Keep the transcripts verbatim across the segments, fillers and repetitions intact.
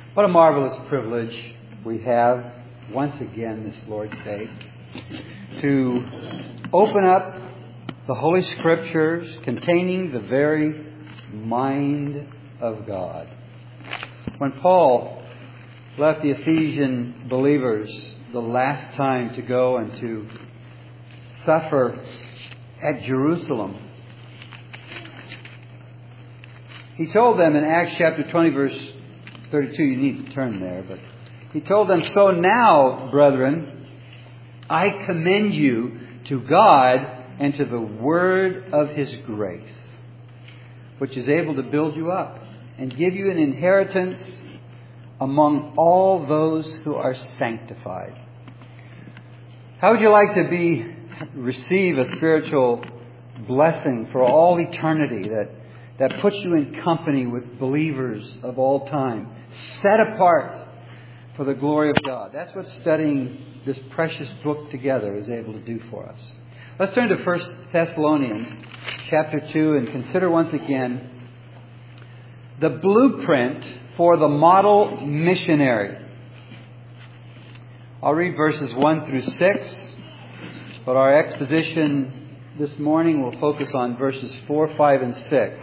What a marvelous privilege we have once again this Lord's Day to open up the Holy Scriptures containing the very mind of God. When Paul left the Ephesian believers the last time to go and to suffer at Jerusalem, he told them in Acts chapter twenty, verse thirty-two, you need to turn there, but he told them, "So now, brethren, I commend you to God and to the word of His grace, which is able to build you up and give you an inheritance among all those who are sanctified." How would you like to be receive a spiritual blessing for all eternity that that puts you in company with believers of all time, set apart for the glory of God? That's what studying this precious book together is able to do for us. Let's turn to First Thessalonians chapter two and consider once again the blueprint for the model missionary. I'll read verses one through six, but our exposition this morning will focus on verses four, five, and six.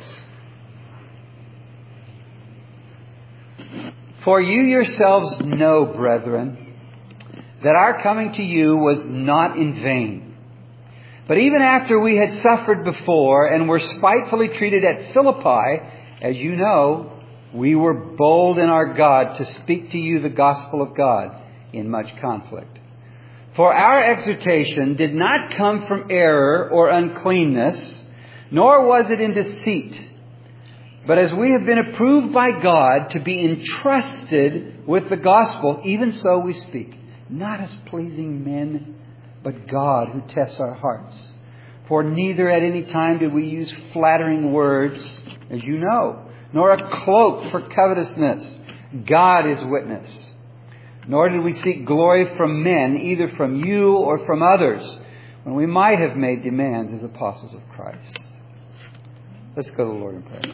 "For you yourselves know, brethren, that our coming to you was not in vain. But even after we had suffered before and were spitefully treated at Philippi, as you know, we were bold in our God to speak to you the gospel of God in much conflict. For our exhortation did not come from error or uncleanness, nor was it in deceit. But as we have been approved by God to be entrusted with the gospel, even so we speak, not as pleasing men, but God who tests our hearts. For neither at any time did we use flattering words, as you know, nor a cloak for covetousness. God is witness. Nor did we seek glory from men, either from you or from others, when we might have made demands as apostles of Christ." Let's go to the Lord in prayer.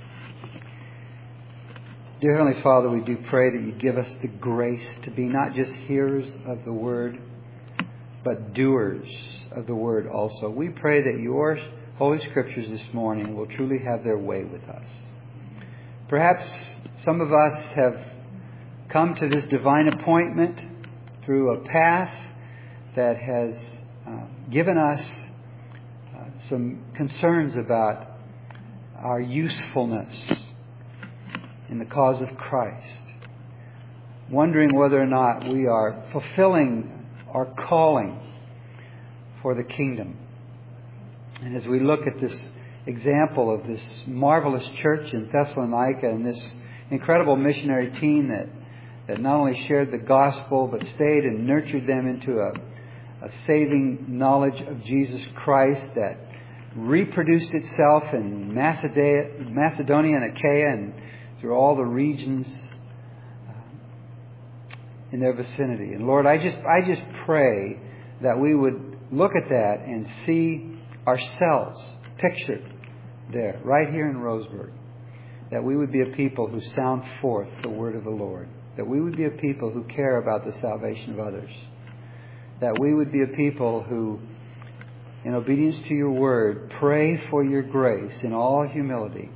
Dear Heavenly Father, we do pray that you give us the grace to be not just hearers of the Word, but doers of the Word also. We pray that your Holy Scriptures this morning will truly have their way with us. Perhaps some of us have come to this divine appointment through a path that has uh, given us uh, some concerns about our usefulness in the cause of Christ, wondering whether or not we are fulfilling our calling for the kingdom. And as we look at this example of this marvelous church in Thessalonica and this incredible missionary team that, that not only shared the gospel but stayed and nurtured them into a, a saving knowledge of Jesus Christ that reproduced itself in Macedonia, Macedonia and Achaia and through all the regions uh, in their vicinity. And Lord, I just I just pray that we would look at that and see ourselves pictured there, right here in Roseburg. That we would be a people who sound forth the word of the Lord. That we would be a people who care about the salvation of others. That we would be a people who, in obedience to your word, pray for your grace in all humility.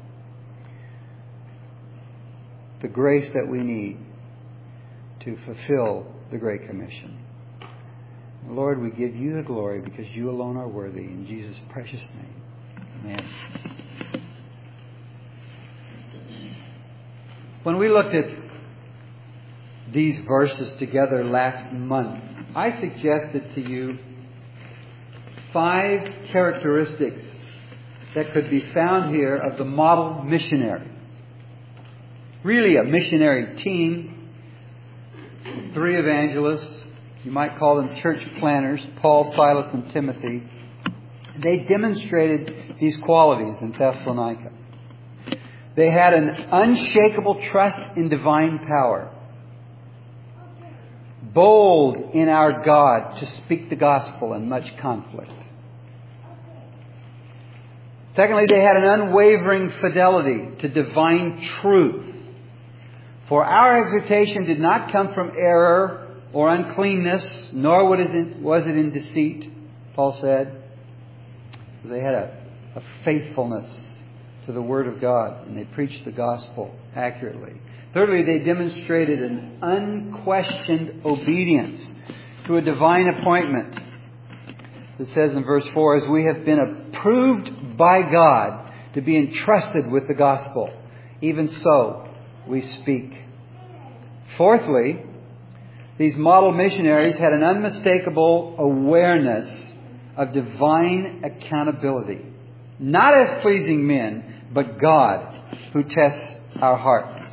The grace that we need to fulfill the Great Commission. Lord, we give you the glory because you alone are worthy. In Jesus' precious name. Amen. When we looked at these verses together last month, I suggested to you five characteristics that could be found here of the model missionary. Really a missionary team, three evangelists, you might call them church planners, Paul, Silas, and Timothy. They demonstrated these qualities in Thessalonica. They had an unshakable trust in divine power. Bold in our God to speak the gospel in much conflict. Secondly, they had an unwavering fidelity to divine truth. For our exhortation did not come from error or uncleanness, nor was it in deceit, Paul said. They had a, a faithfulness to the Word of God, and they preached the gospel accurately. Thirdly, they demonstrated an unquestioned obedience to a divine appointment. It says in verse four, as we have been approved by God to be entrusted with the gospel, even so we speak. Fourthly, these model missionaries had an unmistakable awareness of divine accountability. Not as pleasing men, but God who tests our hearts.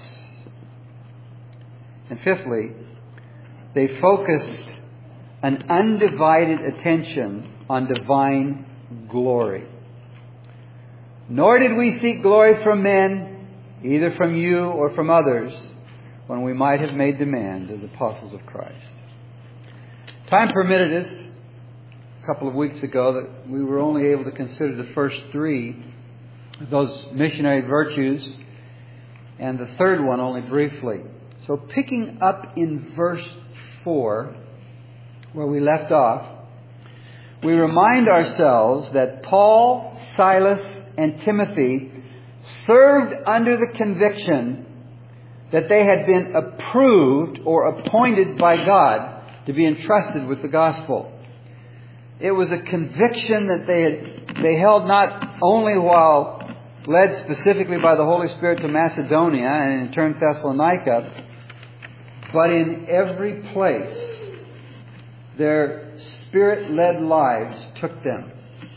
And fifthly, they focused an undivided attention on divine glory. Nor did we seek glory from men, either from you or from others, when we might have made demand as apostles of Christ. Time permitted us a couple of weeks ago that we were only able to consider the first three of those missionary virtues, and the third one only briefly. So picking up in verse four, where we left off, we remind ourselves that Paul, Silas, and Timothy served under the conviction that they had been approved or appointed by God to be entrusted with the gospel. It was a conviction that they had they held not only while led specifically by the Holy Spirit to Macedonia and in turn Thessalonica, but in every place their Spirit-led lives took them.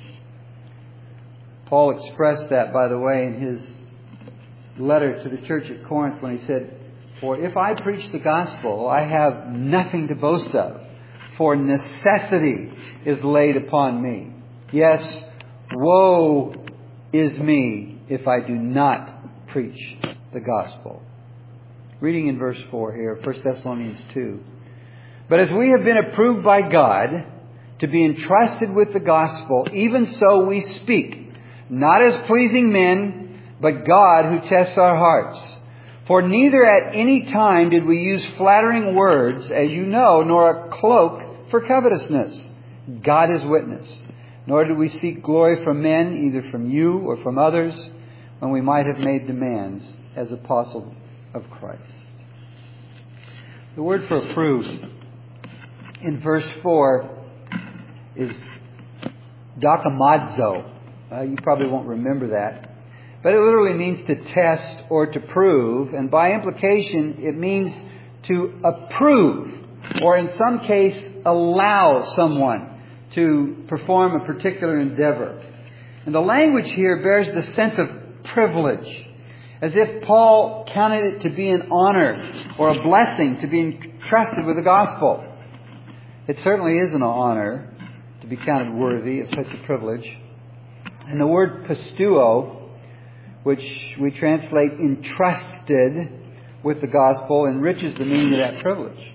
Paul expressed that, by the way, in his letter to the church at Corinth when he said, for if I preach the gospel, I have nothing to boast of, for necessity is laid upon me. Yes, woe is me if I do not preach the gospel. Reading in verse four here, First Thessalonians two. But as we have been approved by God to be entrusted with the gospel, even so we speak, not as pleasing men, but God who tests our hearts. For neither at any time did we use flattering words, as you know, nor a cloak for covetousness. God is witness. Nor did we seek glory from men, either from you or from others, when we might have made demands as apostles of Christ. The word for approved in verse four is dokimazo. Uh, you probably won't remember that. But it literally means to test or to prove. And by implication, it means to approve. Or in some case, allow someone to perform a particular endeavor. And the language here bears the sense of privilege. As if Paul counted it to be an honor or a blessing to be entrusted with the gospel. It certainly is an honor to be counted worthy of such a privilege. And the word pisteuo, which we translate entrusted with the gospel, enriches the meaning of that privilege.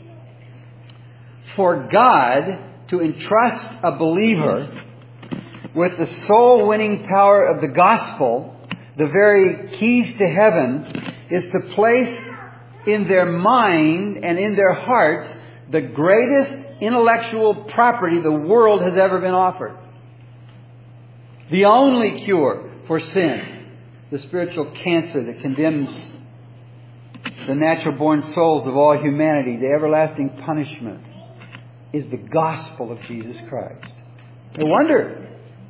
For God to entrust a believer with the soul-winning power of the gospel, the very keys to heaven, is to place in their mind and in their hearts the greatest intellectual property the world has ever been offered. The only cure for sin, the spiritual cancer that condemns the natural-born souls of all humanity to everlasting punishment, is the gospel of Jesus Christ. No wonder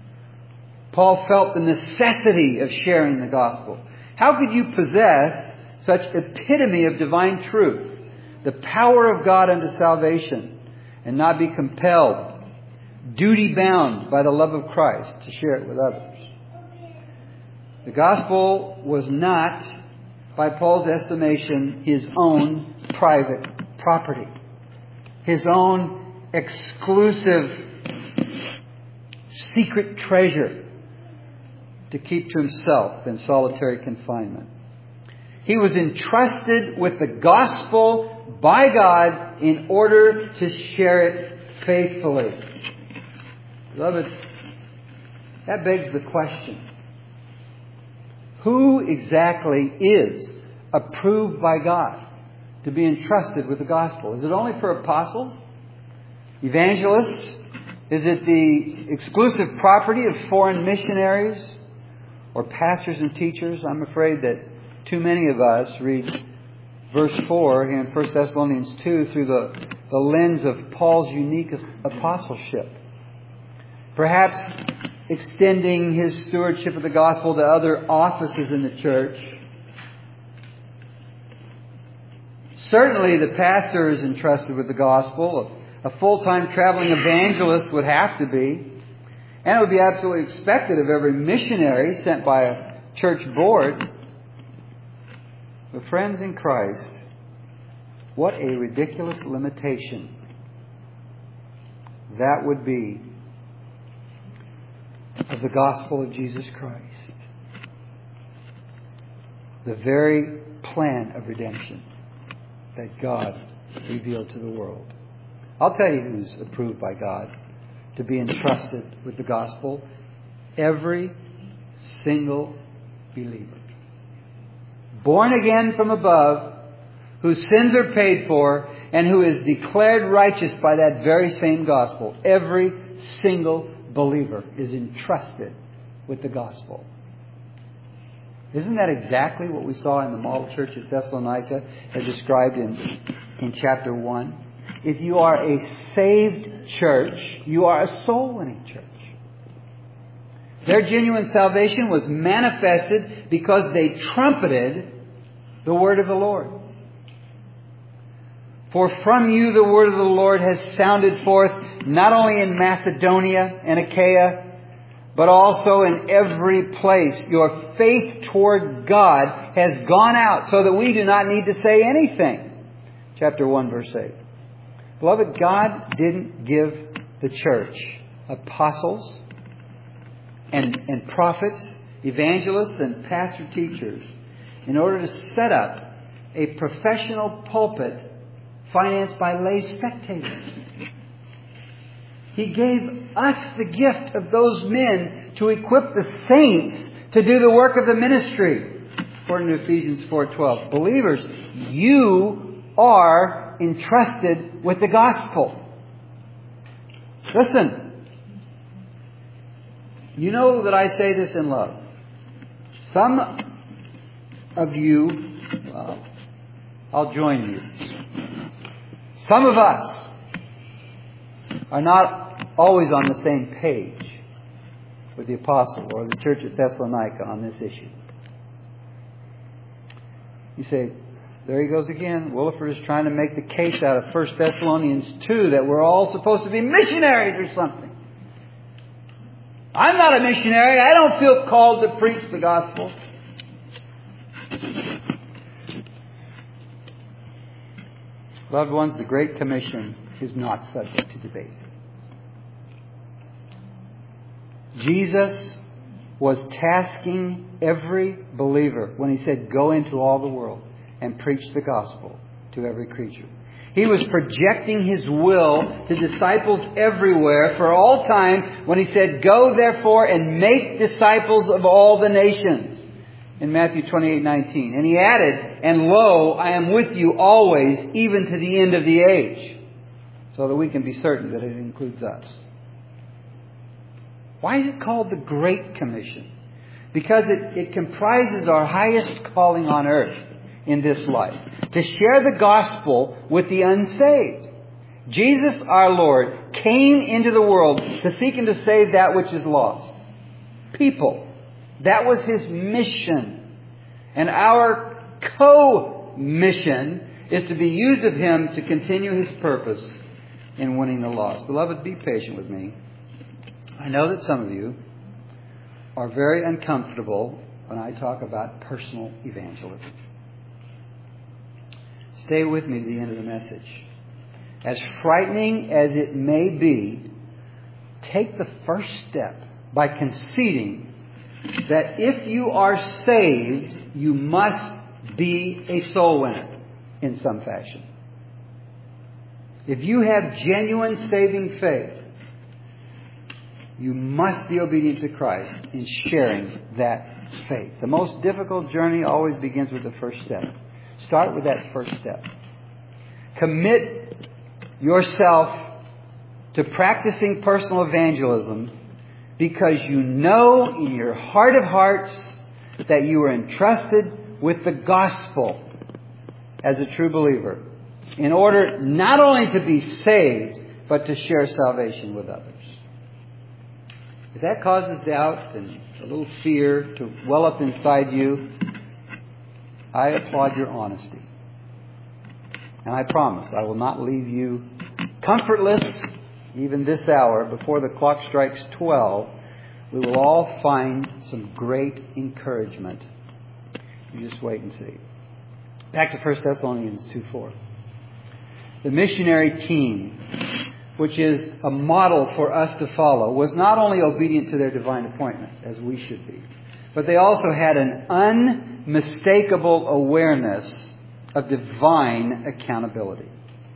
Paul felt the necessity of sharing the gospel. How could you possess such epitome of divine truth, the power of God unto salvation, and not be compelled, duty-bound by the love of Christ to share it with others? The gospel was not, by Paul's estimation, his own private property. His own exclusive, secret treasure to keep to himself in solitary confinement. He was entrusted with the gospel by God in order to share it faithfully. Beloved, that begs the question. Who exactly is approved by God? to be entrusted with the gospel? Is it only for apostles? Evangelists? Is it the exclusive property of foreign missionaries? Or pastors and teachers? I'm afraid that too many of us read verse four in First Thessalonians two through the, the lens of Paul's unique apostleship. Perhaps extending his stewardship of the gospel to other offices in the church. Certainly the pastor is entrusted with the gospel. A full-time traveling evangelist would have to be. And it would be absolutely expected of every missionary sent by a church board. But friends in Christ, what a ridiculous limitation that would be of the gospel of Jesus Christ. The very plan of redemption that God revealed to the world. I'll tell you who's approved by God to be entrusted with the gospel. Every single believer. Born again from above, whose sins are paid for, and who is declared righteous by that very same gospel. Every single believer is entrusted with the gospel. Isn't that exactly what we saw in the model church at Thessalonica as described in, in chapter one? If you are a saved church, you are a soul-winning church. Their genuine salvation was manifested because they trumpeted the word of the Lord. For from you the word of the Lord has sounded forth not only in Macedonia and Achaia, but also in every place. Your faith toward God has gone out so that we do not need to say anything. Chapter one, verse eight. Beloved, God didn't give the church apostles and, and prophets, evangelists and pastor teachers in order to set up a professional pulpit financed by lay spectators. He gave us the gift of those men to equip the saints to do the work of the ministry. According to Ephesians four twelve. Believers, you are entrusted with the gospel. Listen. You know that I say this in love. Some of you, well, I'll join you. Some of us are not always on the same page with the apostle or the church at Thessalonica on this issue. You say, there he goes again. Williford is trying to make the case out of First Thessalonians two that we're all supposed to be missionaries or something. I'm not a missionary. I don't feel called to preach the gospel. Loved ones, the Great Commission is not subject to debate. Jesus was tasking every believer when he said, go into all the world and preach the gospel to every creature. He was projecting His will to disciples everywhere for all time when He said, go therefore and make disciples of all the nations. In Matthew twenty-eight nineteen. And He added, and lo, I am with you always, even to the end of the age. So that we can be certain that it includes us. Why is it called the Great Commission? Because it, it comprises our highest calling on earth in this life. To share the gospel with the unsaved. Jesus our Lord came into the world to seek and to save that which is lost. People. That was His mission. And our co-mission is to be used of Him to continue His purpose in winning the lost. Beloved, be patient with me. I know that some of you are very uncomfortable when I talk about personal evangelism. Stay with me to the end of the message. As frightening as it may be, take the first step by conceding that if you are saved, you must be a soul winner in some fashion. If you have genuine saving faith, you must be obedient to Christ in sharing that faith. The most difficult journey always begins with the first step. Start with that first step. commit yourself to practicing personal evangelism because you know in your heart of hearts that you are entrusted with the gospel as a true believer in order not only to be saved, but to share salvation with others. If that causes doubt and a little fear to well up inside you, I applaud your honesty. And I promise I will not leave you comfortless even this hour. Before the clock strikes twelve, we will all find some great encouragement. You just wait and see. Back to First Thessalonians two four. The missionary team, which is a model for us to follow, was not only obedient to their divine appointment, as we should be, but they also had an unmistakable awareness of divine accountability.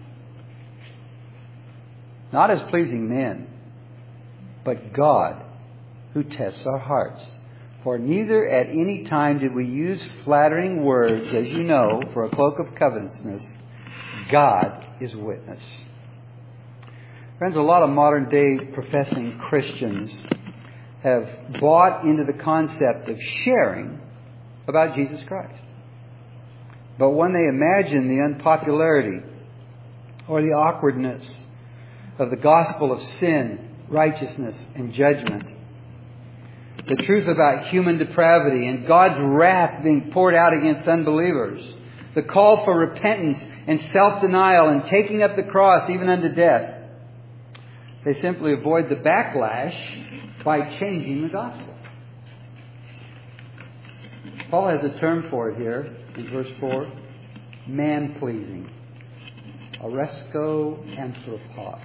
Not as pleasing men, but God who tests our hearts. For neither at any time did we use flattering words, as you know, for a cloak of covetousness. God is witness. Friends, a lot of modern day professing Christians have bought into the concept of sharing about Jesus Christ. But when they imagine the unpopularity or the awkwardness of the gospel of sin, righteousness, and judgment, the truth about human depravity and God's wrath being poured out against unbelievers, the call for repentance and self-denial and taking up the cross even unto death, they simply avoid the backlash by changing the gospel. Paul has a term for it here in verse four. Man-pleasing. Oresko anthropos.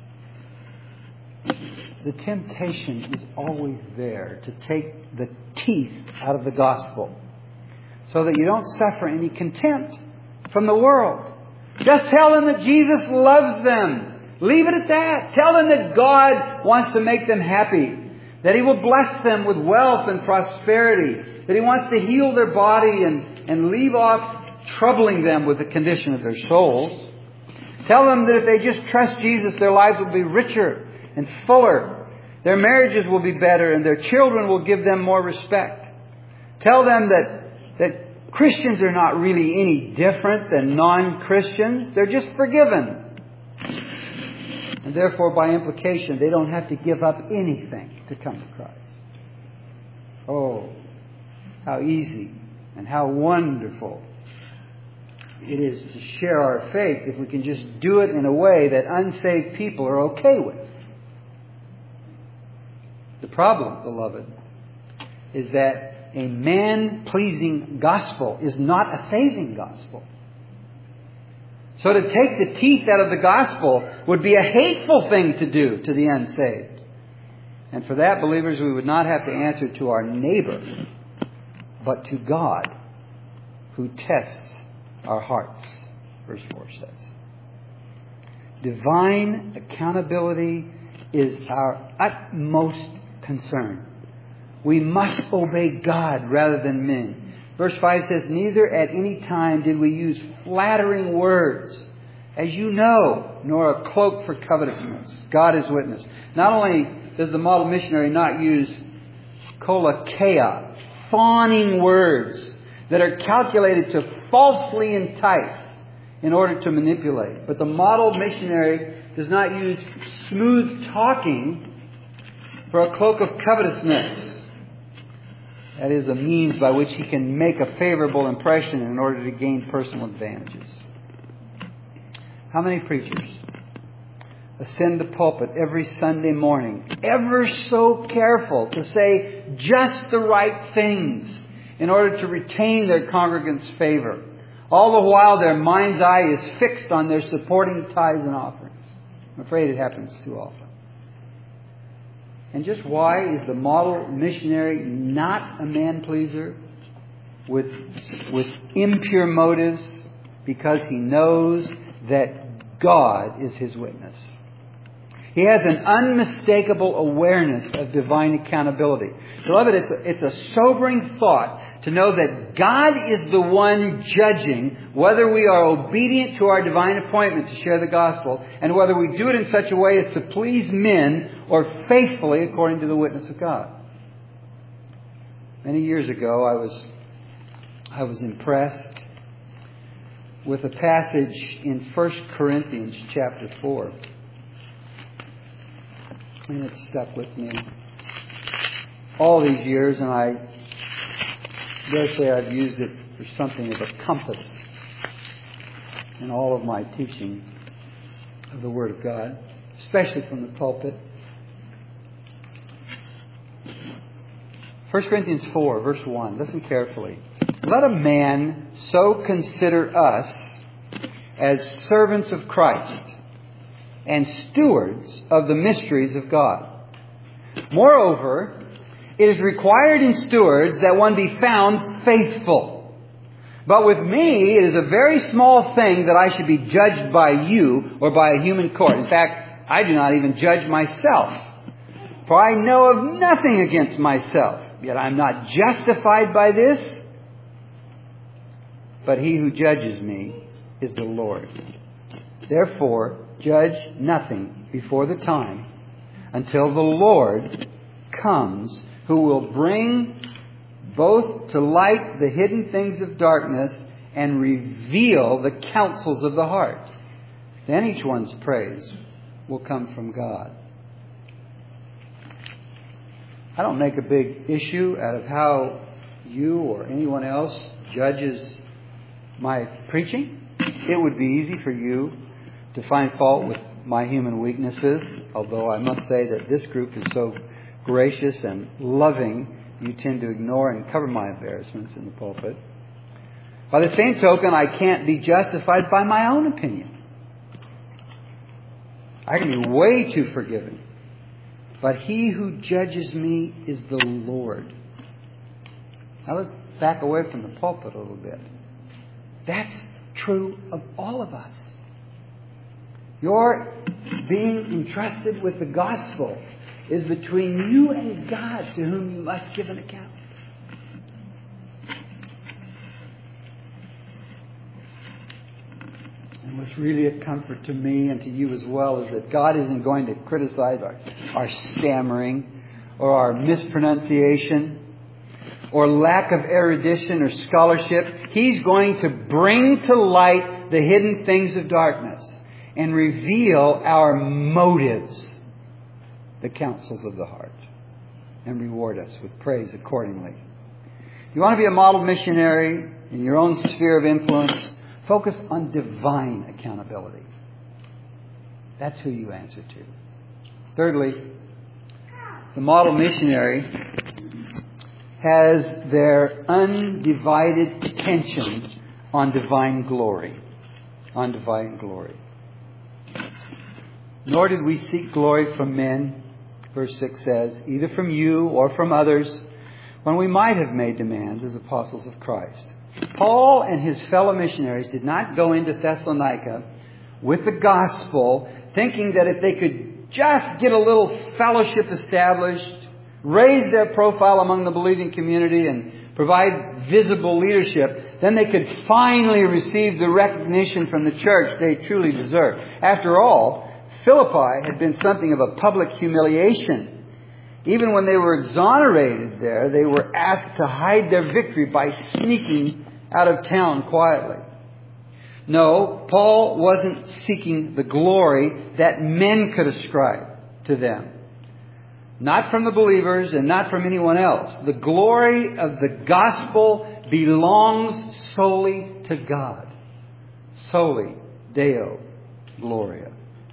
The temptation is always there to take the teeth out of the gospel so that you don't suffer any contempt from the world. Just tell them that Jesus loves them. Leave it at that. Tell them that God wants to make them happy, that He will bless them with wealth and prosperity, that He wants to heal their body and, and leave off troubling them with the condition of their souls. Tell them that if they just trust Jesus, their lives will be richer and fuller. Their marriages will be better and their children will give them more respect. Tell them that, that Christians are not really any different than non-Christians. They're just forgiven. And therefore, by implication, they don't have to give up anything to come to Christ. Oh, how easy and how wonderful it is to share our faith if we can just do it in a way that unsaved people are okay with. The problem, beloved, is that a man-pleasing gospel is not a saving gospel. So to take the teeth out of the gospel would be a hateful thing to do to the unsaved. And for that, believers, we would not have to answer to our neighbor, but to God, who tests our hearts, verse four says. Divine accountability is our utmost concern. We must obey God rather than men. Verse five says, neither at any time did we use flattering words, as you know, nor a cloak for covetousness. God is witness. Not only does the model missionary not use kolokeia, fawning words that are calculated to falsely entice in order to manipulate, but the model missionary does not use smooth talking for a cloak of covetousness. That is a means by which he can make a favorable impression in order to gain personal advantages. How many preachers ascend the pulpit every Sunday morning, ever so careful to say just the right things in order to retain their congregants' favor, all the while their mind's eye is fixed on their supporting tithes and offerings? I'm afraid it happens too often. And just why is the model missionary not a man-pleaser with, with impure motives? Because he knows that God is his witness. He has an unmistakable awareness of divine accountability. Beloved, it's a, it's a sobering thought to know that God is the one judging whether we are obedient to our divine appointment to share the gospel and whether we do it in such a way as to please men or faithfully according to the witness of God. Many years ago, I was I was impressed with a passage in First Corinthians chapter four. And it's stuck with me all these years, and I dare say I've used it for something of a compass in all of my teaching of the Word of God, especially from the pulpit. First Corinthians four, verse one. Listen carefully. Let a man so consider us as servants of Christ and stewards of the mysteries of God. Moreover, it is required in stewards that one be found faithful. But with me, it is a very small thing that I should be judged by you or by a human court. In fact, I do not even judge myself. For I know of nothing against myself. Yet I am not justified by this. But he who judges me is the Lord. Therefore, judge nothing before the time until the Lord comes, who will bring both to light the hidden things of darkness and reveal the counsels of the heart. Then each one's praise will come from God. I don't make a big issue out of how you or anyone else judges my preaching. It would be easy for you to find fault with my human weaknesses, although I must say that this group is so gracious and loving, you tend to ignore and cover my embarrassments in the pulpit. By the same token, I can't be justified by my own opinion. I can be way too forgiving. But he who judges me is the Lord. Now let's back away from the pulpit a little bit. That's true of all of us. Your being entrusted with the gospel is between you and God, to whom you must give an account. And what's really a comfort to me and to you as well is that God isn't going to criticize our, our stammering or our mispronunciation or lack of erudition or scholarship. He's going to bring to light the hidden things of darkness and reveal our motives, the counsels of the heart, and reward us with praise accordingly. If you want to be a model missionary in your own sphere of influence, focus on divine accountability. That's who you answer to. Thirdly, the model missionary has their undivided attention on divine glory. On divine glory. Nor did we seek glory from men, verse six says, either from you or from others, when we might have made demands as apostles of Christ. Paul and his fellow missionaries did not go into Thessalonica with the gospel thinking that if they could just get a little fellowship established, raise their profile among the believing community and provide visible leadership, then they could finally receive the recognition from the church they truly deserve. After all, Philippi had been something of a public humiliation. Even when they were exonerated there, they were asked to hide their victory by sneaking out of town quietly. No, Paul wasn't seeking the glory that men could ascribe to them. Not from the believers and not from anyone else. The glory of the gospel belongs solely to God. Soli Deo Gloria.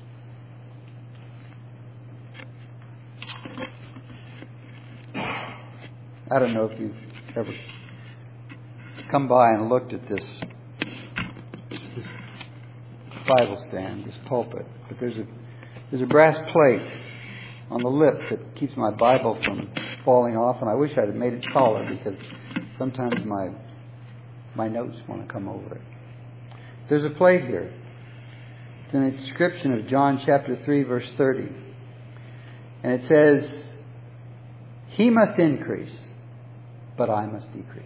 I don't know if you've ever come by and looked at this, this Bible stand, this pulpit, but there's a there's a brass plate on the lip that keeps my Bible from falling off, and I wish I'd have made it taller because sometimes my my notes want to come over it. There's a plate here. It's an inscription of John chapter three, verse thirty. And it says, He must increase, but I must decrease.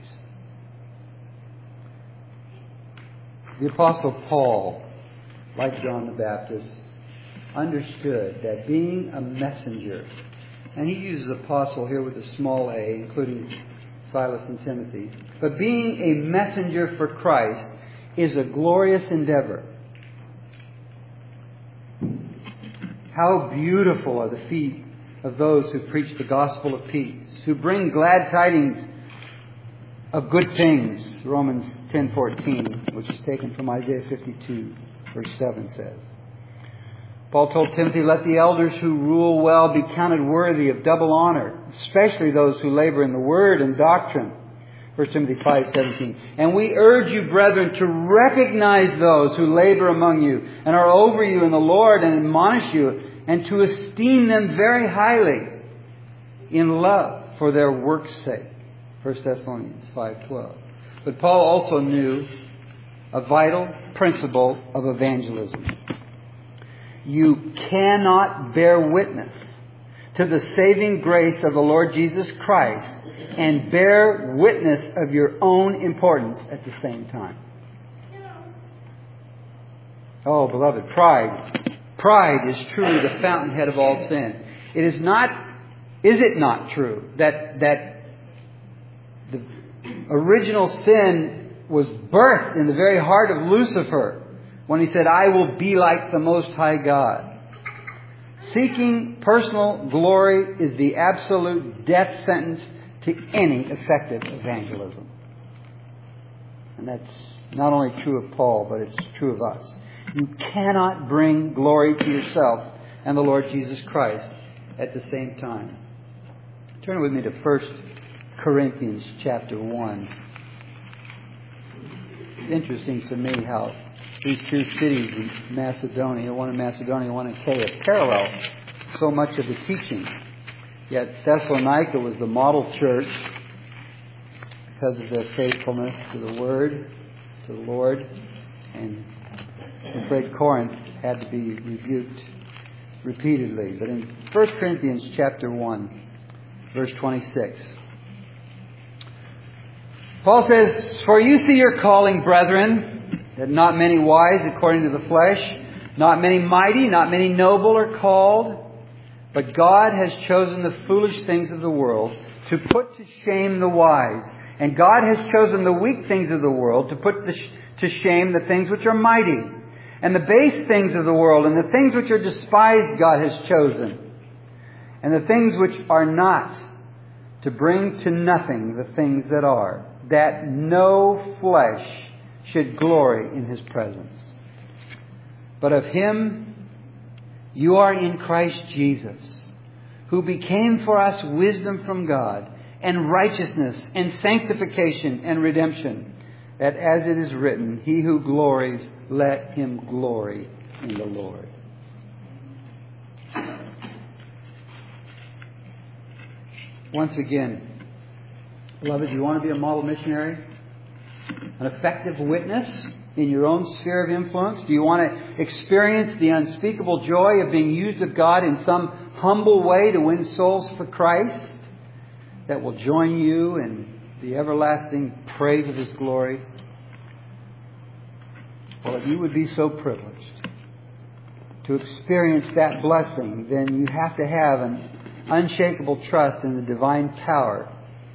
The Apostle Paul, like John the Baptist, understood that being a messenger, and he uses apostle here with a small a, including Silas and Timothy, but being a messenger for Christ is a glorious endeavor. How beautiful are the feet of those who preach the gospel of peace, who bring glad tidings of good things. Romans ten fourteen, which is taken from Isaiah fifty-two, verse seven says. Paul told Timothy, let the elders who rule well be counted worthy of double honor, especially those who labor in the word and doctrine. First Timothy five seventeen. And we urge you, brethren, to recognize those who labor among you and are over you in the Lord and admonish you, and to esteem them very highly in love for their work's sake. First Thessalonians five twelve. But Paul also knew a vital principle of evangelism. You cannot bear witness to the saving grace of the Lord Jesus Christ and bear witness of your own importance at the same time. Oh, beloved, pride. Pride is truly the fountainhead of all sin. It is not, is it not true that, that the original sin was birthed in the very heart of Lucifer when he said, I will be like the Most High God. Seeking personal glory is the absolute death sentence to any effective evangelism. And that's not only true of Paul, but it's true of us. You cannot bring glory to yourself and the Lord Jesus Christ at the same time. Turn with me to First Corinthians chapter one. It's interesting to me how these two cities in Macedonia, one in Macedonia, one in Achaia, parallel so much of the teaching. Yet Thessalonica was the model church because of their faithfulness to the Word, to the Lord, and the great Corinth had to be rebuked repeatedly. But in First Corinthians chapter one, verse twenty-six, Paul says, For you see your calling, brethren, that not many wise according to the flesh, not many mighty, not many noble are called, but God has chosen the foolish things of the world to put to shame the wise. And God has chosen the weak things of the world to put to shame the things which are mighty. And the base things of the world and the things which are despised God has chosen. And the things which are not, to bring to nothing the things that are, that no flesh should glory in His presence. But of Him you are in Christ Jesus, who became for us wisdom from God, and righteousness, and sanctification, and redemption, that as it is written, He who glories, let him glory in the Lord. Once again, beloved, you want to be a model missionary? An effective witness in your own sphere of influence? Do you want to experience the unspeakable joy of being used of God in some humble way to win souls for Christ that will join you in the everlasting praise of His glory? Well, if you would be so privileged to experience that blessing, then you have to have an unshakable trust in the divine power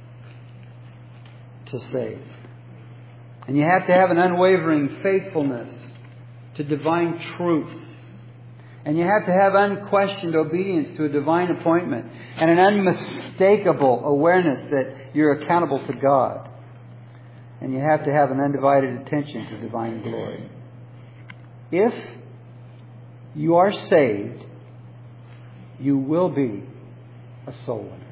to save. And you have to have an unwavering faithfulness to divine truth. And you have to have unquestioned obedience to a divine appointment. And an unmistakable awareness that you're accountable to God. And you have to have an undivided attention to divine glory. If you are saved, you will be a soul winner.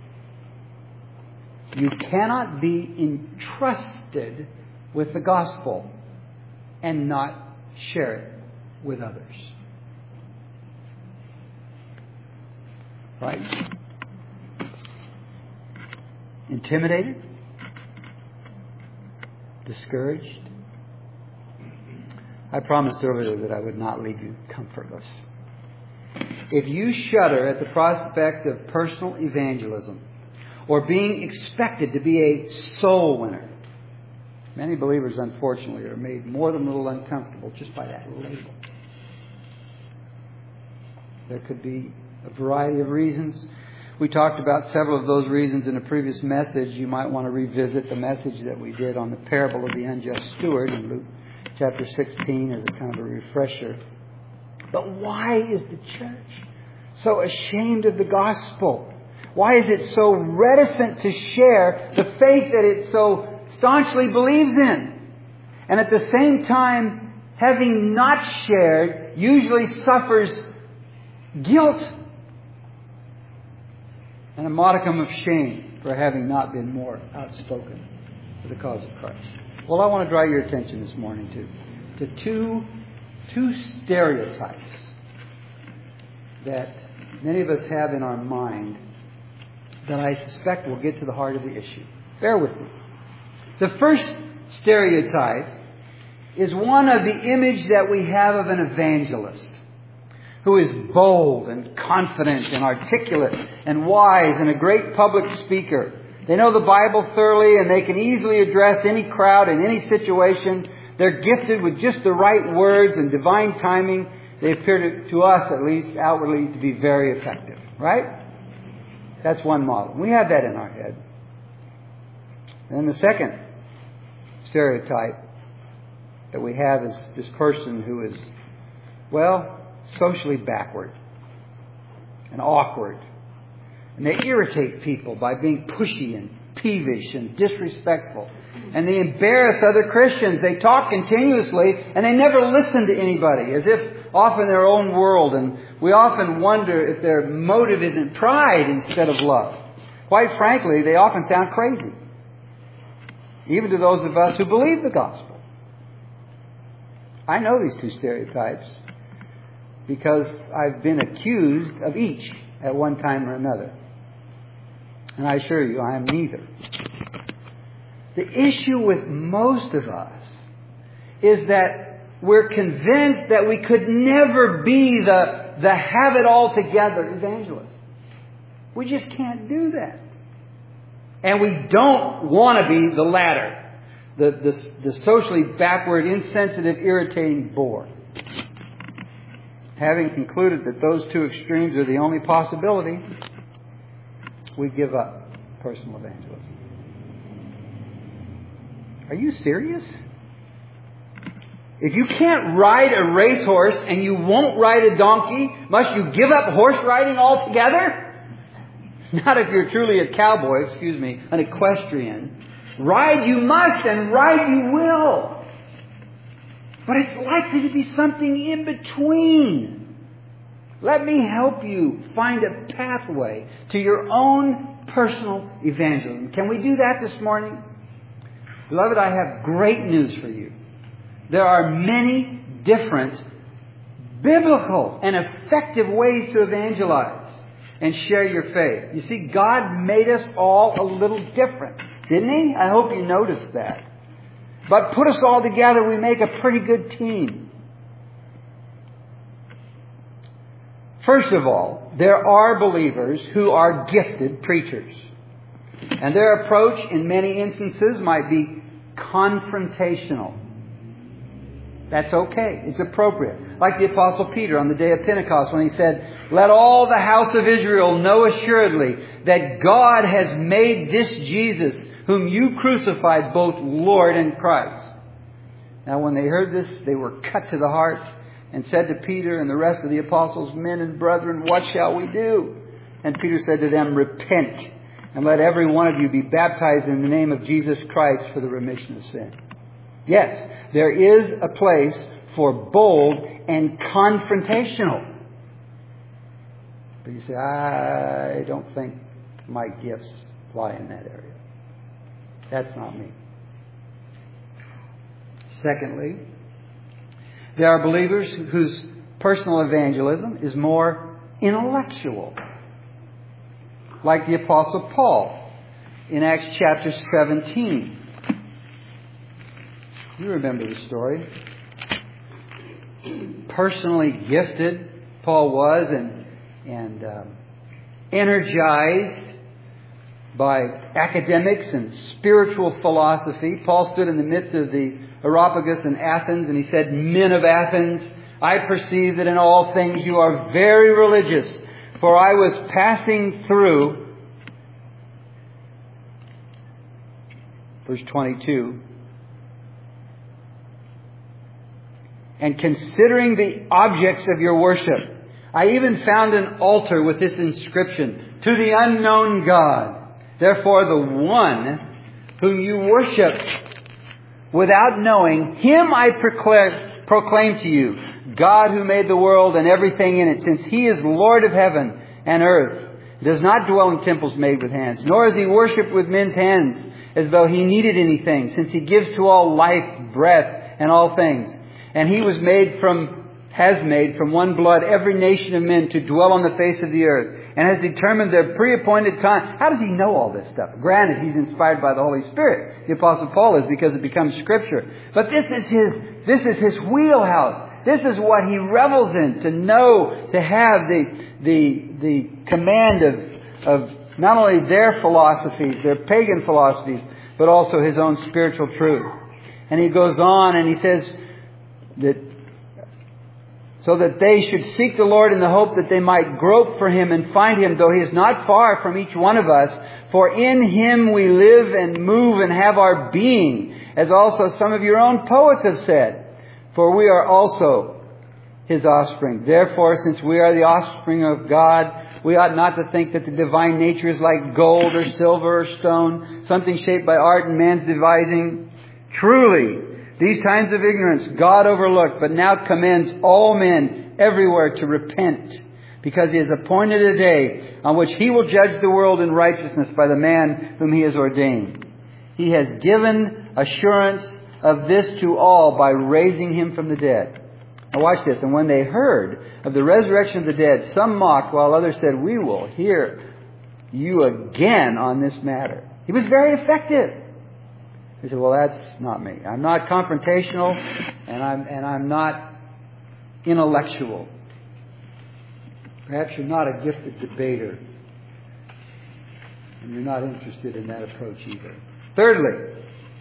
You cannot be entrusted with the gospel and not share it with others. Right? Intimidated? Discouraged? I promised earlier that I would not leave you comfortless. if you shudder at the prospect of personal evangelism or being expected to be a soul winner, many believers, unfortunately, are made more than a little uncomfortable just by that label. There could be a variety of reasons. We talked about several of those reasons in a previous message. You might want to revisit the message that we did on the parable of the unjust steward in Luke chapter sixteen as a kind of a refresher. But why is the church so ashamed of the gospel? Why is it so reticent to share the faith that it so staunchly believes in? And at the same time, having not shared, usually suffers guilt and a modicum of shame for having not been more outspoken for the cause of Christ. Well, I want to draw your attention this morning to, to two, two stereotypes that many of us have in our mind that I suspect will get to the heart of the issue. Bear with me. The first stereotype is one of the image that we have of an evangelist who is bold and confident and articulate and wise and a great public speaker. They know the Bible thoroughly and they can easily address any crowd in any situation. They're gifted with just the right words and divine timing. They appear to, to us, at least outwardly, to be very effective. Right? That's one model. We have that in our head. And the second stereotype that we have is this person who is, well, socially backward and awkward. And they irritate people by being pushy and peevish and disrespectful. And they embarrass other Christians. They talk continuously and they never listen to anybody, as if off in their own world. And we often wonder if their motive isn't pride instead of love. Quite frankly, they often sound crazy, even to those of us who believe the gospel. I know these two stereotypes because I've been accused of each at one time or another. And I assure you, I am neither. The issue with most of us is that we're convinced that we could never be the, the have-it-all-together evangelist. We just can't do that. And we don't want to be the latter, the, the, the socially backward, insensitive, irritating bore. Having concluded that those two extremes are the only possibility, we give up personal evangelism. Are you serious? If you can't ride a racehorse and you won't ride a donkey, must you give up horse riding altogether? Not if you're truly a cowboy, excuse me, an equestrian. Ride you must and ride you will. But it's likely to be something in between. Let me help you find a pathway to your own personal evangelism. Can we do that this morning? Beloved, I have great news for you. There are many different biblical and effective ways to evangelize and share your faith. You see, God made us all a little different, didn't He? I hope you noticed that. But put us all together, we make a pretty good team. First of all, there are believers who are gifted preachers. And their approach in many instances might be confrontational. That's okay. It's appropriate. Like the Apostle Peter on the day of Pentecost when he said, "Let all the house of Israel know assuredly that God has made this Jesus, whom you crucified, both Lord and Christ." Now when they heard this, they were cut to the heart and said to Peter and the rest of the apostles, "Men and brethren, what shall we do?" And Peter said to them, "Repent, and let every one of you be baptized in the name of Jesus Christ for the remission of sin." Yes, there is a place for bold and confrontational. But you say, "I don't think my gifts lie in that area." That's not me. Secondly, there are believers whose personal evangelism is more intellectual. Like the Apostle Paul in Acts chapter seventeen. You remember the story. Personally gifted, Paul was, and and um, energized by academics and spiritual philosophy. Paul stood in the midst of the Areopagus in Athens, and he said, "Men of Athens, I perceive that in all things you are very religious. For I was passing through," verse twenty-two, "and considering the objects of your worship, I even found an altar with this inscription, 'To the unknown God.' Therefore the one whom you worship without knowing, Him I proclaim, proclaim to you, God who made the world and everything in it, since He is Lord of heaven and earth, does not dwell in temples made with hands, nor is He worshipped with men's hands as though He needed anything, since He gives to all life, breath, and all things. And He was made from has made from one blood every nation of men to dwell on the face of the earth, and has determined their pre-appointed time." How does He know all this stuff? Granted, He's inspired by the Holy Spirit. The Apostle Paul is, because it becomes Scripture. But this is His, this is His wheelhouse. This is what He revels in, to know, to have the, the, the command of, of not only their philosophies, their pagan philosophies, but also His own spiritual truth. And he goes on and he says that so that they should seek the Lord in the hope that they might grope for Him and find Him, though He is not far from each one of us. For in Him we live and move and have our being, as also some of your own poets have said. For we are also His offspring. Therefore, since we are the offspring of God, we ought not to think that the divine nature is like gold or silver or stone, something shaped by art and man's devising. Truly, these times of ignorance God overlooked, but now commends all men everywhere to repent, because He has appointed a day on which He will judge the world in righteousness by the man whom He has ordained. He has given assurance of this to all by raising Him from the dead. Now watch this. "And when they heard of the resurrection of the dead, some mocked, while others said, 'We will hear you again on this matter.'" He was very effective. He said, "Well, that's not me. I'm not confrontational, and I'm and I'm not intellectual." Perhaps you're not a gifted debater, and you're not interested in that approach either. Thirdly,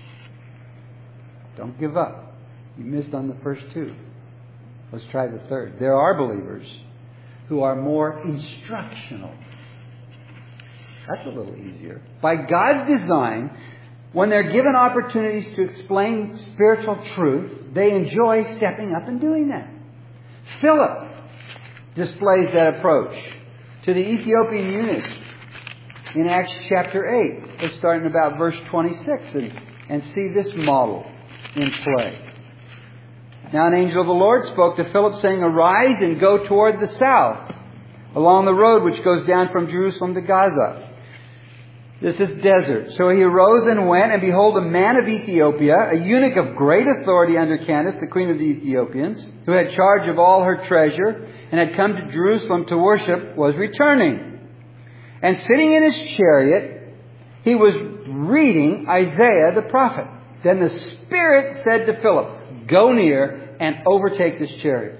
don't give up. You missed on the first two. Let's try the third. There are believers who are more instructional. That's a little easier. By God's design, when they're given opportunities to explain spiritual truth, they enjoy stepping up and doing that. Philip displays that approach to the Ethiopian eunuch in Acts chapter eight. Let's start in about verse twenty-six and, and see this model in play. "Now an angel of the Lord spoke to Philip, saying, 'Arise and go toward the south, along the road which goes down from Jerusalem to Gaza.' This is desert. So he arose and went, and behold, a man of Ethiopia, a eunuch of great authority under Candace, the queen of the Ethiopians, who had charge of all her treasure, and had come to Jerusalem to worship, was returning. And sitting in his chariot, he was reading Isaiah the prophet. Then the Spirit said to Philip, 'Go near and overtake this chariot.'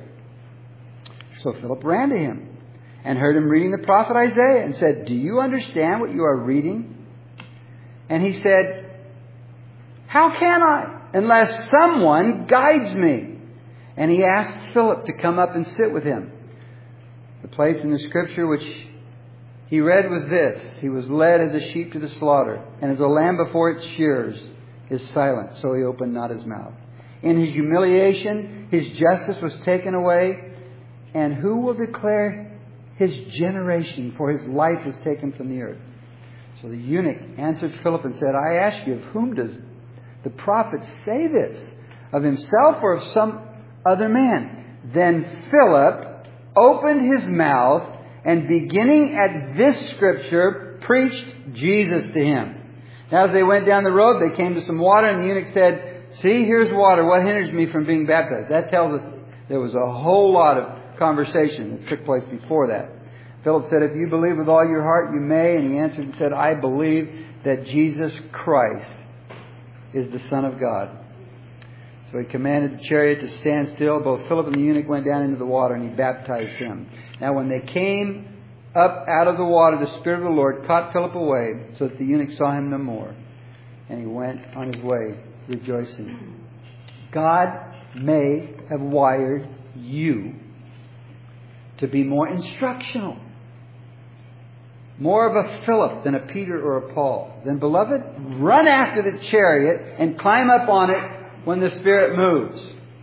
So Philip ran to him and heard him reading the prophet Isaiah, and said, 'Do you understand what you are reading?' And he said, 'How can I, unless someone guides me?' And he asked Philip to come up and sit with him. The place in the Scripture which he read was this: 'He was led as a sheep to the slaughter, and as a lamb before its shearers is silent, so he opened not his mouth. In his humiliation, his justice was taken away. And who will declare his generation? For his life was taken from the earth.' So the eunuch answered Philip and said, 'I ask you, of whom does the prophet say this? Of himself or of some other man?' Then Philip opened his mouth, and beginning at this Scripture, preached Jesus to him. Now as they went down the road, they came to some water, and the eunuch said, 'See, here's water. What hinders me from being baptized?' That tells us there was a whole lot of conversation that took place before that. Philip said, 'If you believe with all your heart, you may.' And he answered and said, 'I believe that Jesus Christ is the Son of God.' So he commanded the chariot to stand still. Both Philip and the eunuch went down into the water, and he baptized him. Now when they came up out of the water, the Spirit of the Lord caught Philip away, so that the eunuch saw him no more. And he went on his way, rejoicing. God may have wired you to be more instructional, more of a Philip than a Peter or a Paul. Then, beloved, run after the chariot and climb up on it when the Spirit moves.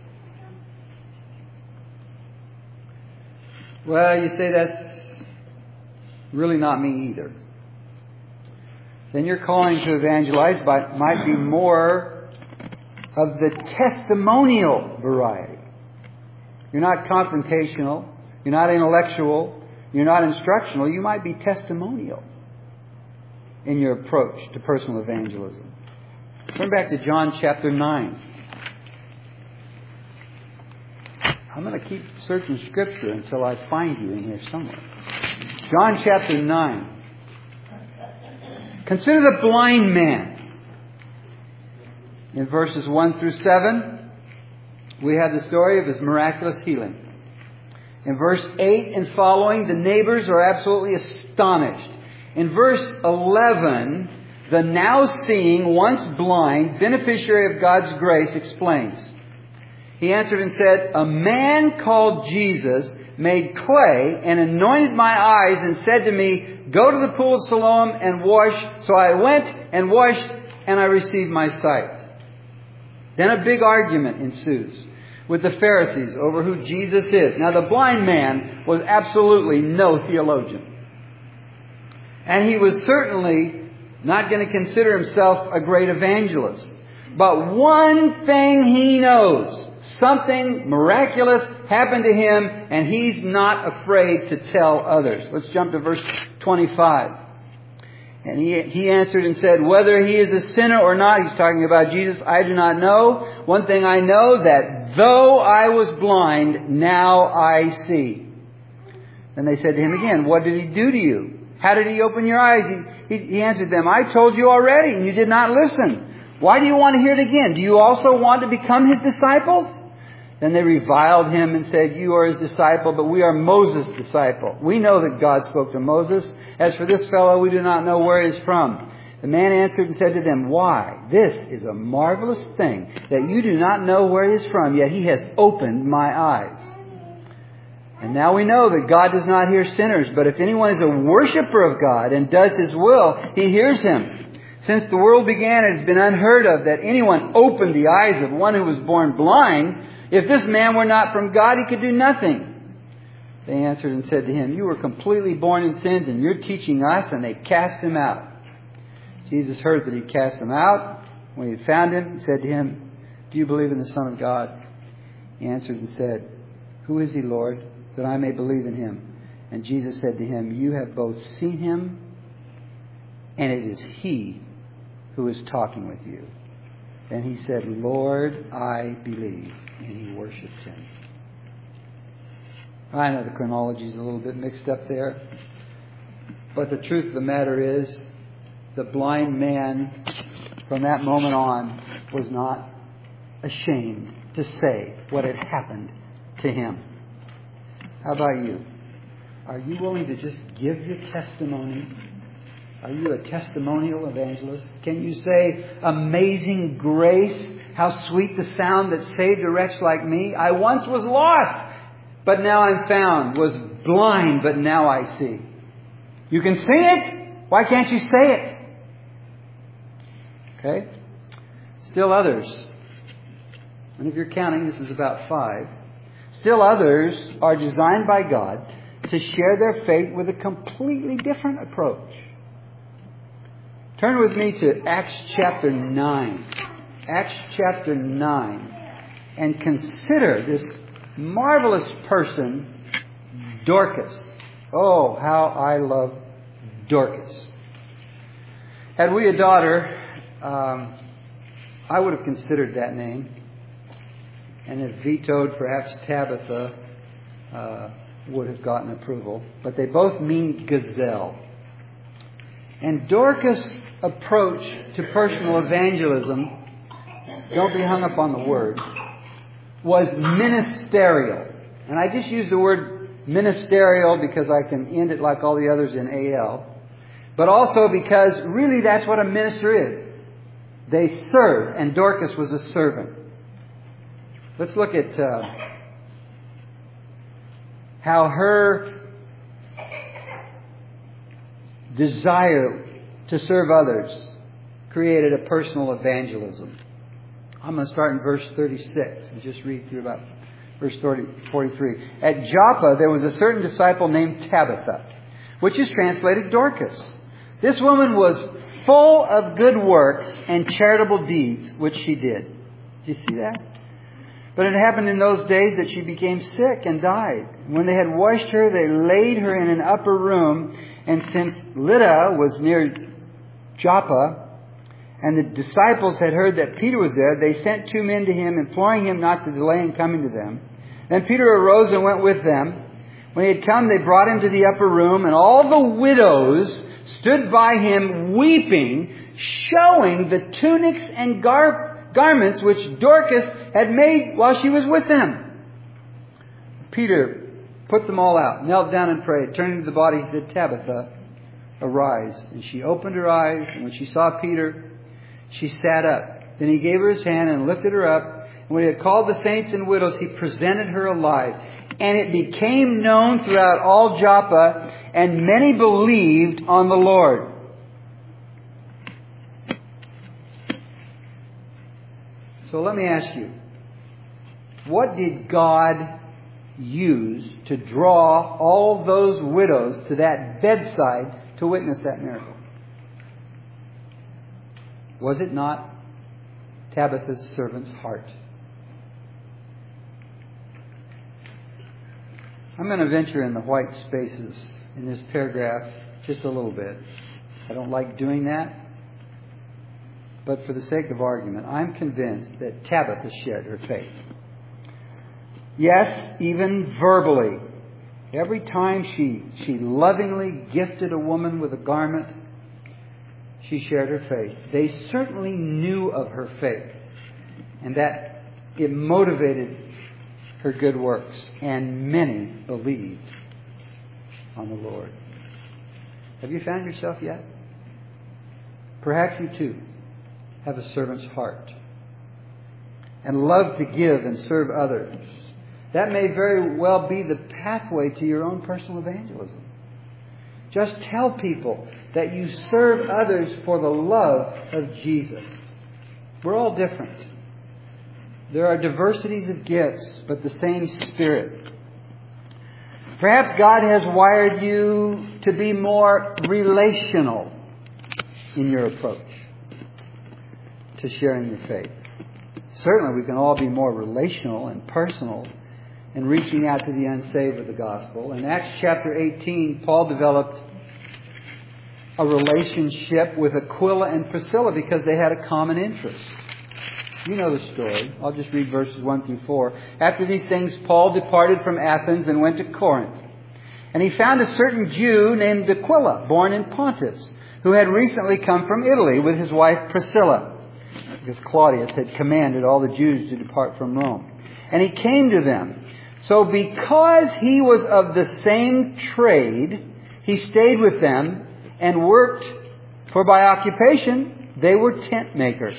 Well, you say that's really not me either. Then your calling to evangelize might be more of the testimonial variety. You're not confrontational. You're not intellectual. You're not instructional. You might be testimonial in your approach to personal evangelism. Turn back to John chapter nine. I'm going to keep searching Scripture until I find you in here somewhere. John chapter nine. Consider the blind man. In verses one through seven, we have the story of his miraculous healing. In verse eight and following, the neighbors are absolutely astonished. In verse eleven, the now seeing, once blind, beneficiary of God's grace explains. He answered and said, "A man called Jesus made clay and anointed my eyes and said to me, 'Go to the pool of Siloam and wash.' So I went and washed and I received my sight." Then a big argument ensues with the Pharisees over who Jesus is. Now, the blind man was absolutely no theologian. And he was certainly not going to consider himself a great evangelist. But one thing he knows, something miraculous happened to him, and he's not afraid to tell others. Let's jump to verse twenty-five. And he, he answered and said, "Whether he is a sinner or not," he's talking about Jesus, "I do not know. One thing I know, that though I was blind, now I see." Then they said to him again, "What did he do to you? How did he open your eyes?" He, he, he answered them, "I told you already, and you did not listen. Why do you want to hear it again? Do you also want to become his disciples?" Then they reviled him and said, "You are his disciple, but we are Moses' disciple. We know that God spoke to Moses. As for this fellow, we do not know where he is from." The man answered and said to them, "Why? This is a marvelous thing, that you do not know where he is from, yet he has opened my eyes. And now we know that God does not hear sinners, but if anyone is a worshiper of God and does his will, he hears him. Since the world began, it has been unheard of that anyone opened the eyes of one who was born blind. If this man were not from God, he could do nothing." They answered and said to him, "You were completely born in sins, and you're teaching us." And they cast him out. Jesus heard that he cast him out. When he had found him, he said to him, "Do you believe in the Son of God?" He answered and said, "Who is he, Lord, that I may believe in him?" And Jesus said to him, "You have both seen him, and it is he who is talking with you." Then he said, "Lord, I believe." And he worshipped him. I know the chronology is a little bit mixed up there. But the truth of the matter is, the blind man from that moment on was not ashamed to say what had happened to him. How about you? Are you willing to just give your testimony? Are you a testimonial evangelist? Can you say, "Amazing grace, how sweet the sound that saved a wretch like me? I once was lost, but now I'm found. Was blind, but now I see." You can sing it. Why can't you say it? Okay? Still others, and if you're counting, this is about five. Still others are designed by God to share their faith with a completely different approach. Turn with me to Acts chapter nine. Acts chapter nine. And consider this marvelous person, Dorcas. Oh, how I love Dorcas. Had we a daughter, um, I would have considered that name. And if vetoed, perhaps Tabitha uh, would have gotten approval. But they both mean gazelle. And Dorcas' approach to personal evangelism, don't be hung up on the word, was ministerial. And I just use the word ministerial because I can end it like all the others in A L, but also because really that's what a minister is. They serve, and Dorcas was a servant. Let's look at uh, how her desire to serve others created a personal evangelism. I'm going to start in verse thirty-six and just read through about verse forty-three. At Joppa there was a certain disciple named Tabitha, which is translated Dorcas. This woman was full of good works and charitable deeds, which she did. Did you see that? But it happened in those days that she became sick and died. When they had washed her, they laid her in an upper room. And since Lydda was near Joppa, and the disciples had heard that Peter was there, they sent two men to him, imploring him not to delay in coming to them. Then Peter arose and went with them. When he had come, they brought him to the upper room, and all the widows stood by him weeping, showing the tunics and gar- garments which Dorcas had made while she was with them. Peter put them all out, knelt down and prayed. Turning to the body, he said, Tabitha, arise. And she opened her eyes, and when she saw Peter, she sat up. Then he gave her his hand and lifted her up. And when he had called the saints and widows, he presented her alive. And it became known throughout all Joppa, and many believed on the Lord. So let me ask you, what did God use to draw all those widows to that bedside to witness that miracle? Was it not Tabitha's servant's heart? I'm going to venture in the white spaces in this paragraph just a little bit. I don't like doing that. But for the sake of argument, I'm convinced that Tabitha shared her faith. Yes, even verbally. Every time she, she lovingly gifted a woman with a garment, she shared her faith. They certainly knew of her faith, and that it motivated her good works, and many believed on the Lord. Have you found yourself yet? Perhaps you too have a servant's heart and love to give and serve others. That may very well be the pathway to your own personal evangelism. Just tell people that you serve others for the love of Jesus. We're all different. There are diversities of gifts, but the same Spirit. Perhaps God has wired you to be more relational in your approach to sharing your faith. Certainly we can all be more relational and personal in reaching out to the unsaved with the gospel. In Acts chapter eighteen, Paul developed a relationship with Aquila and Priscilla because they had a common interest. You know the story. I'll just read verses one through four. After these things, Paul departed from Athens and went to Corinth. And he found a certain Jew named Aquila, born in Pontus, who had recently come from Italy with his wife Priscilla, because Claudius had commanded all the Jews to depart from Rome. And he came to them. So because he was of the same trade, he stayed with them and worked, for by occupation they were tent makers.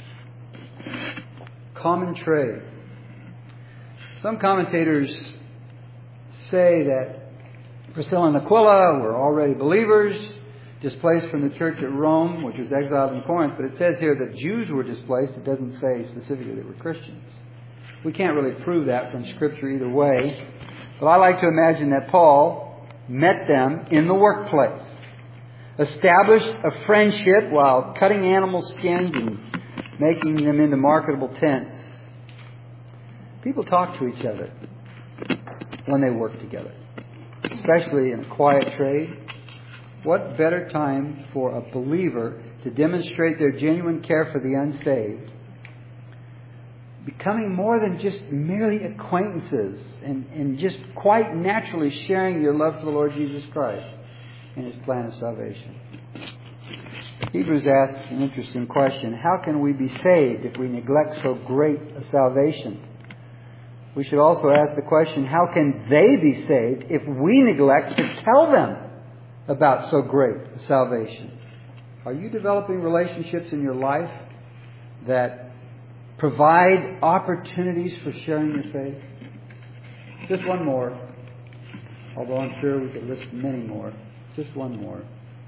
Common trade. Some commentators say that Priscilla and Aquila were already believers, displaced from the church at Rome, which was exiled in Corinth. But it says here that Jews were displaced. It doesn't say specifically they were Christians. We can't really prove that from Scripture either way. But I like to imagine that Paul met them in the workplace, established a friendship while cutting animal skins and making them into marketable tents. People talk to each other when they work together, especially in a quiet trade. What better time for a believer to demonstrate their genuine care for the unsaved, becoming more than just merely acquaintances and, and just quite naturally sharing your love for the Lord Jesus Christ and His plan of salvation. Hebrews asks an interesting question. How can we be saved if we neglect so great a salvation? we should also ask the question, how can they be saved if we neglect to tell them about so great a salvation? Are you developing relationships in your life that provide opportunities for sharing your faith? Just one more, although I'm sure we could list many more. Just one more.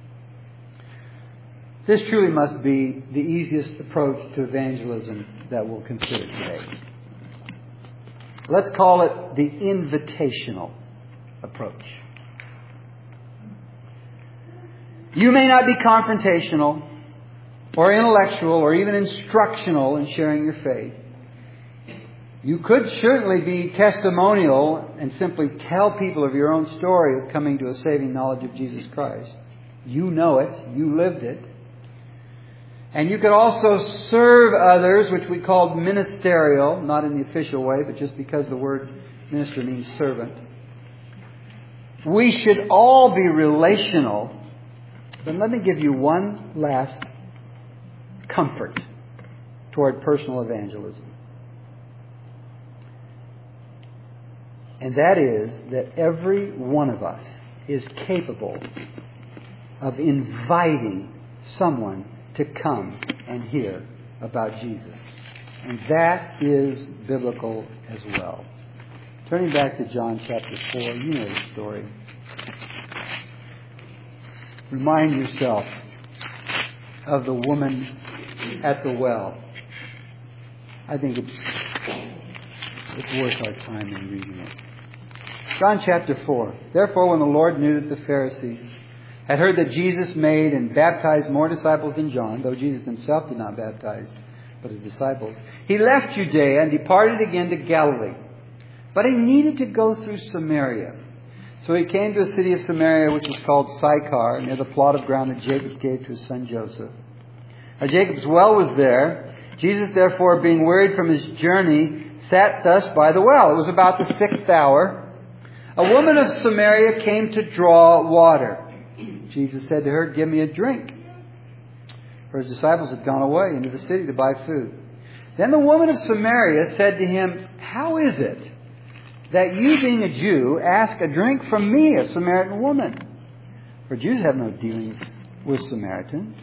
This truly must be the easiest approach to evangelism that we'll consider today. Let's call it the invitational approach. You may not be confrontational or intellectual or even instructional in sharing your faith. You could certainly be testimonial and simply tell people of your own story of coming to a saving knowledge of Jesus Christ. You know it. You lived it. And you could also serve others, which we call ministerial, not in the official way, but just because the word minister means servant. We should all be relational. But let me give you one last comfort toward personal evangelism. And that is that every one of us is capable of inviting someone to come and hear about Jesus. And that is biblical as well. Turning back to John chapter four, you know the story. Remind yourself of the woman at the well. I think it's, it's worth our time in reading it. John chapter four. Therefore, when the Lord knew that the Pharisees had heard that Jesus made and baptized more disciples than John, though Jesus himself did not baptize, but his disciples, he left Judea and departed again to Galilee. But he needed to go through Samaria. So he came to a city of Samaria, which is called Sychar, near the plot of ground that Jacob gave to his son Joseph. Now Jacob's well was there. Jesus, therefore, being wearied from his journey, sat thus by the well. It was about the sixth hour. A woman of Samaria came to draw water. Jesus said to her, "Give me a drink." For his disciples had gone away into the city to buy food. Then the woman of Samaria said to him, "How is it that you, being a Jew, ask a drink from me, a Samaritan woman? For Jews have no dealings with Samaritans."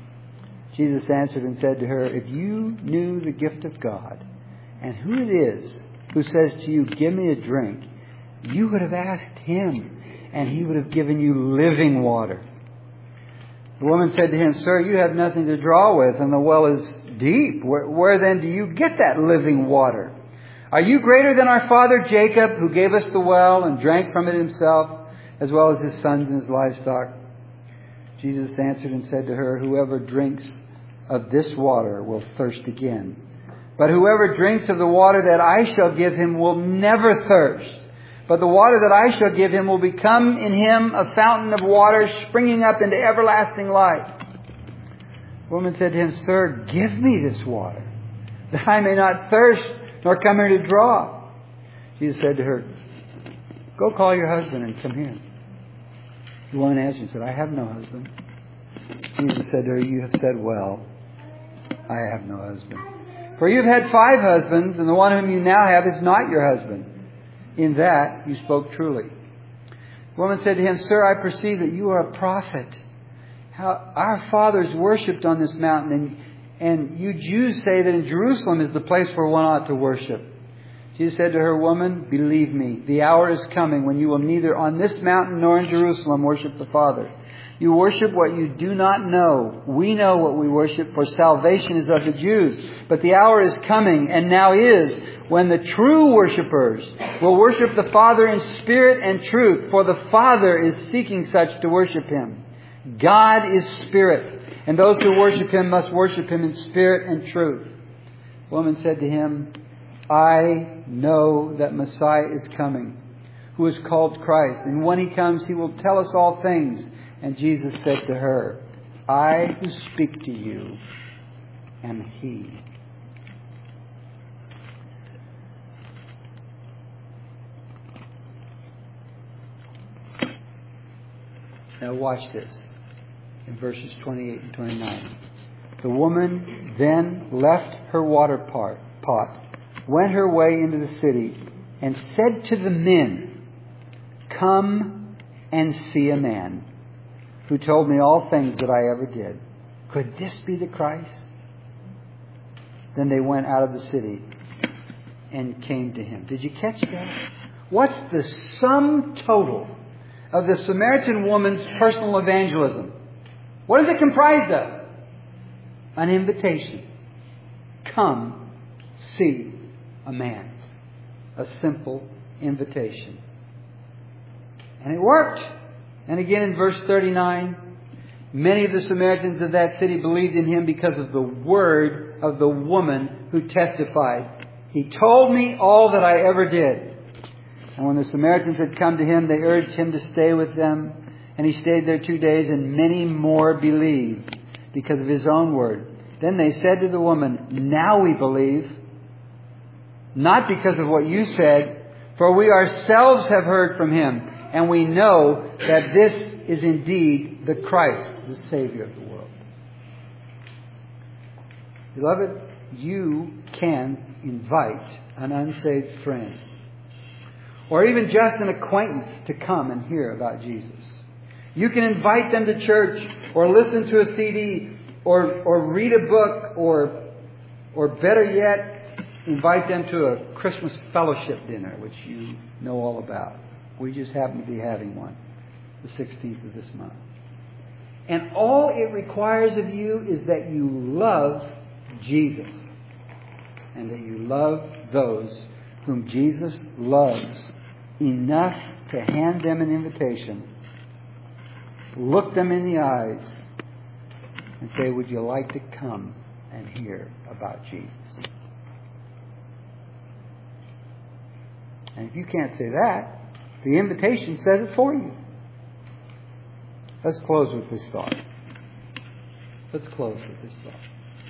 Jesus answered and said to her, "If you knew the gift of God, and who it is who says to you, 'Give me a drink,' you would have asked him, and he would have given you living water." The woman said to him, "Sir, you have nothing to draw with, and the well is deep. Where, where then do you get that living water? Are you greater than our father Jacob, who gave us the well and drank from it himself, as well as his sons and his livestock?" Jesus answered and said to her, "Whoever drinks of this water will thirst again. But whoever drinks of the water that I shall give him will never thirst. But the water that I shall give him will become in him a fountain of water springing up into everlasting life." The woman said to him, "Sir, give me this water, that I may not thirst, nor come here to draw." Jesus said to her, "Go call your husband and come here." The woman answered and said, "I have no husband." Jesus said to her, "You have said well, I have no husband. For you have had five husbands, and the one whom you now have is not your husband. In that you spoke truly." The woman said to him, "Sir, I perceive that you are a prophet. How our fathers worshipped on this mountain, and, and you Jews say that in Jerusalem is the place where one ought to worship." Jesus said to her, "Woman, believe me, the hour is coming when you will neither on this mountain nor in Jerusalem worship the Father. You worship what you do not know. We know what we worship, for salvation is of the Jews. But the hour is coming, and now is, when the true worshippers will worship the Father in spirit and truth, for the Father is seeking such to worship Him. God is spirit, and those who worship Him must worship Him in spirit and truth." The woman said to him, "I know that Messiah is coming, who is called Christ. And when He comes, He will tell us all things." And Jesus said to her, "I who speak to you am He." Now watch this in verses twenty-eight and twenty-nine. The woman then left her water pot, pot, went her way into the city, and said to the men, "Come and see a man who told me all things that I ever did. Could this be the Christ?" Then they went out of the city and came to him. Did you catch that? What's the sum total of the Samaritan woman's personal evangelism? What is it comprised of? An invitation. Come, see a man. A simple invitation. And it worked. And again in verse thirty-nine, many of the Samaritans of that city believed in him because of the word of the woman who testified, "He told me all that I ever did." And when the Samaritans had come to him, they urged him to stay with them. And he stayed there two days, and many more believed because of his own word. Then they said to the woman, "Now we believe, not because of what you said, for we ourselves have heard from him, and we know that this is indeed the Christ, the Savior of the world." Beloved, you can invite an unsaved friend, or even just an acquaintance, to come and hear about Jesus. You can invite them to church, or listen to a C D, or or read a book, or or better yet, invite them to a Christmas fellowship dinner, which you know all about. We just happen to be having one, the sixteenth of this month. And all it requires of you is that you love Jesus, and that you love those whom Jesus loves enough to hand them an invitation, look them in the eyes, and say, "Would you like to come and hear about Jesus?" And if you can't say that, the invitation says it for you. Let's close with this thought. Let's close with this thought.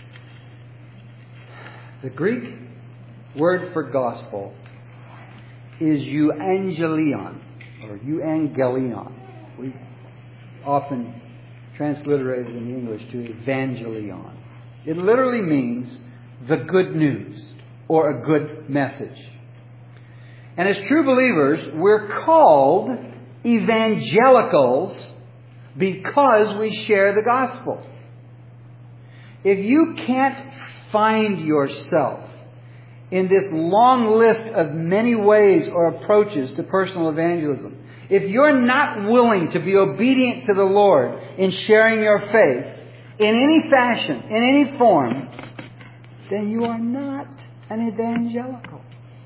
The Greek word for gospel is euangelion, or euangelion. We often transliterate it in the English to evangelion. It literally means the good news, or a good message. And as true believers, we're called evangelicals because we share the gospel. If you can't find yourself in this long list of many ways or approaches to personal evangelism, if you're not willing to be obedient to the Lord in sharing your faith in any fashion, in any form, then you are not an evangelical.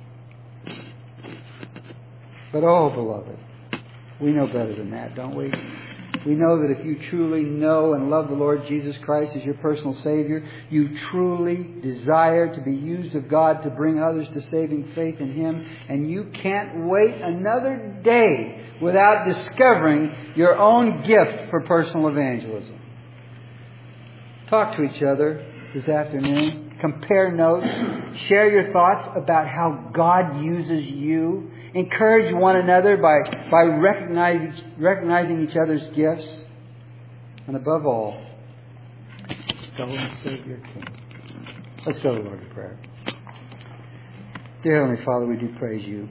But oh, beloved, we know better than that, don't we? We know that if you truly know and love the Lord Jesus Christ as your personal Savior, you truly desire to be used of God to bring others to saving faith in Him, and you can't wait another day without discovering your own gift for personal evangelism. Talk to each other this afternoon. Compare notes. Share your thoughts about how God uses you. Encourage one another by, by recognizing, recognizing each other's gifts. And above all, go and save your King. Let's go to the Lord in prayer. Dear Heavenly Father, we do praise you.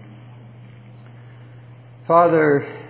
Father,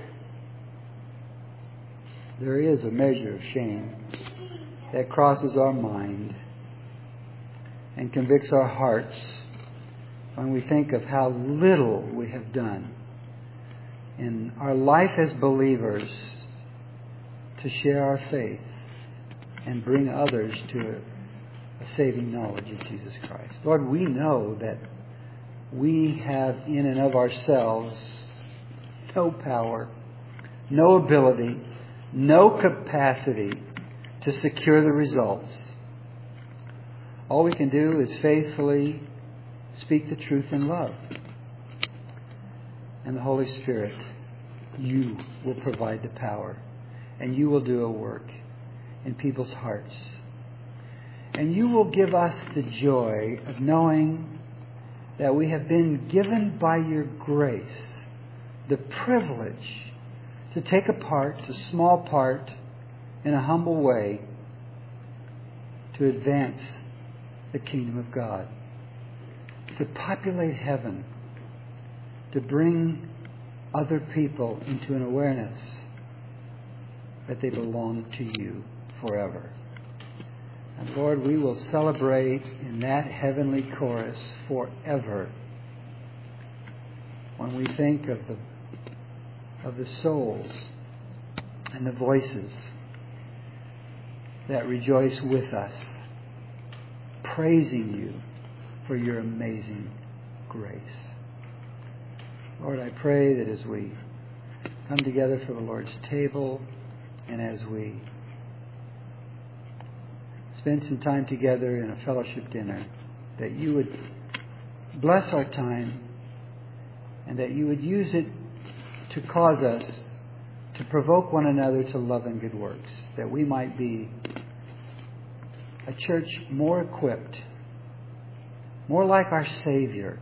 there is a measure of shame that crosses our mind and convicts our hearts when we think of how little we have done in our life as believers to share our faith and bring others to a, a saving knowledge of Jesus Christ. Lord, we know that we have in and of ourselves no power, no ability, no capacity to secure the results. All we can do is faithfully speak the truth in love. And the Holy Spirit, you will provide the power. And you will do a work in people's hearts. And you will give us the joy of knowing that we have been given by your grace the privilege to take a part, a small part, in a humble way, to advance the kingdom of God, to populate heaven to bring other people into an awareness that they belong to you forever. And Lord, we will celebrate in that heavenly chorus forever when we think of the of the souls and the voices that rejoice with us, praising you for your amazing grace. Lord, I pray that as we come together for the Lord's table and as we spend some time together in a fellowship dinner, that you would bless our time and that you would use it to cause us to provoke one another to love and good works, that we might be a church more equipped, more like our Savior,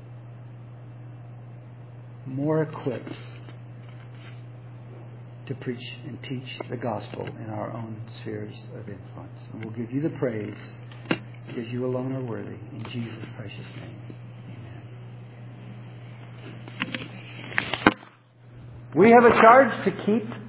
more equipped to preach and teach the gospel in our own spheres of influence. And we'll give you the praise because you alone are worthy. In Jesus' precious name, amen. We have a charge to keep